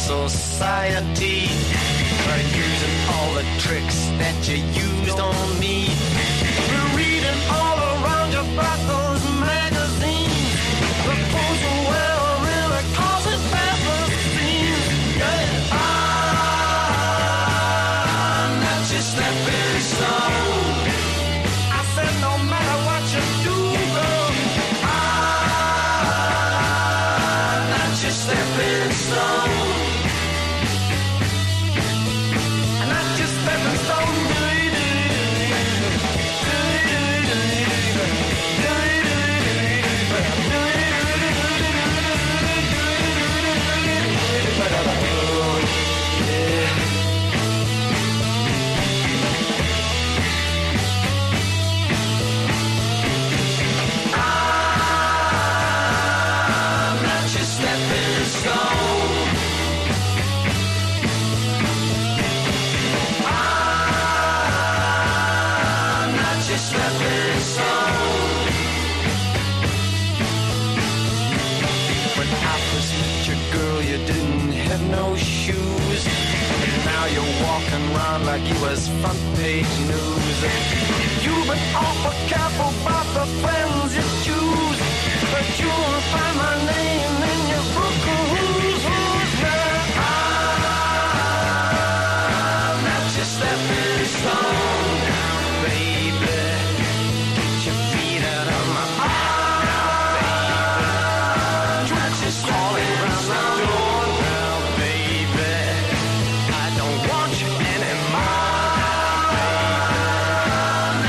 society for using all the tricks that you used on me. We're reading all around you about those magazines, the fools who will really cause it bad for scenes. Yeah, I'm not your stepping stone. I said no matter what you do, girl, I'm not your stepping stone. No shoes, and now you're walking around like you was front page news. You've been awful careful about the friends you choose, but you won't find my name